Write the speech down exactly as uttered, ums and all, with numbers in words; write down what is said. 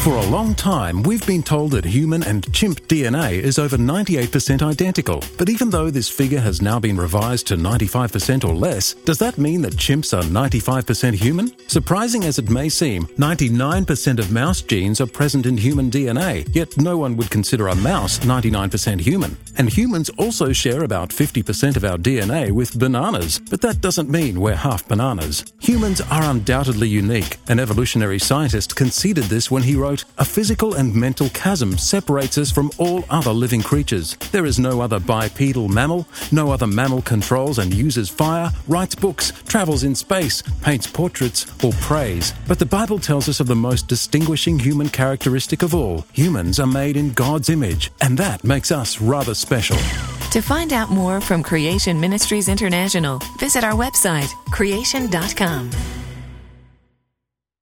For a long time, we've been told that human and chimp D N A is over ninety-eight percent identical. But even though this figure has now been revised to ninety-five percent or less, does that mean that chimps are ninety-five percent human? Surprising as it may seem, ninety-nine percent of mouse genes are present in human D N A, yet no one would consider a mouse ninety-nine percent human. And humans also share about fifty percent of our D N A with bananas, but that doesn't mean we're half bananas. Humans are undoubtedly unique. An evolutionary scientist conceded this when he wrote, "A physical and mental chasm separates us from all other living creatures. There is no other bipedal mammal, no other mammal controls and uses fire, writes books, travels in space, paints portraits, or prays. But the Bible tells us of the most distinguishing human characteristic of all. Humans are made in God's image, and that makes us rather special." To find out more from Creation Ministries International, visit our website, creation dot com.